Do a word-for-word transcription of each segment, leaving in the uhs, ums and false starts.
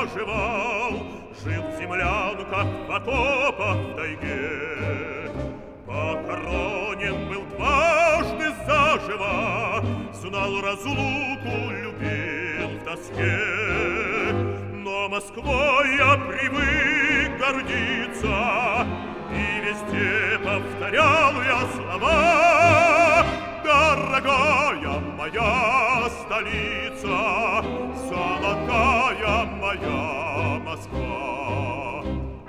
проживал, жил в землянках, в окопах в тайге. Похоронен был дважды заживо, знал разлуку, любил в тоске. Но Москвой я привык гордиться, и везде повторял я слова: дорогая моя столица, золотая моя Москва.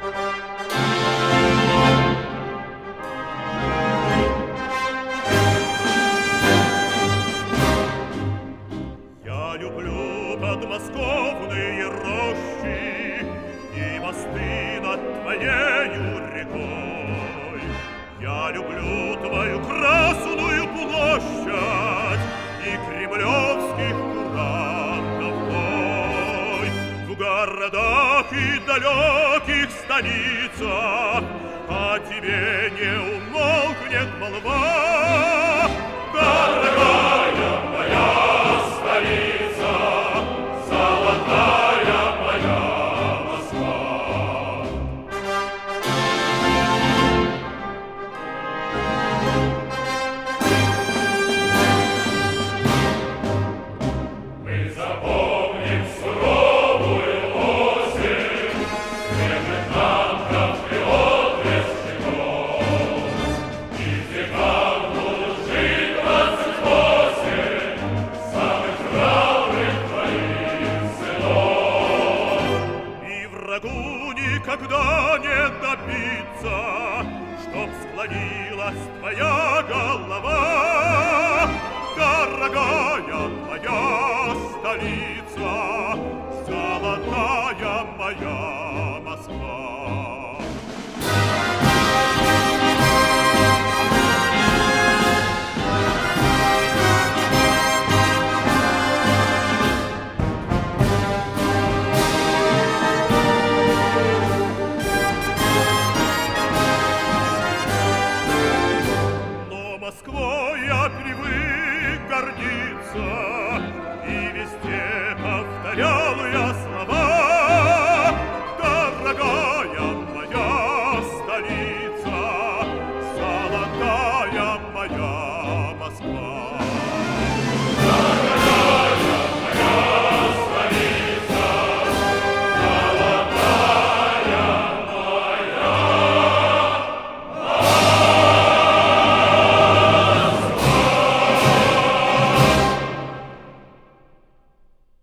Я люблю подмосковные рощи и мосты над твоею рекой. Я люблю твою Красную площадь и кремлевских курантов бой. В городах и далеких станицах о тебе не умолкнет молва. Дорогая моя столица, золотая моя Москва. Мы запомним суровую осень, свежих танков и отблеск щитов. И в веках будут жить двадцать восемь самых храбрых твоих сынов. И врагу никогда не добиться, чтоб склонилась твоя голова. Дорогая моя столица, золотая моя Москва.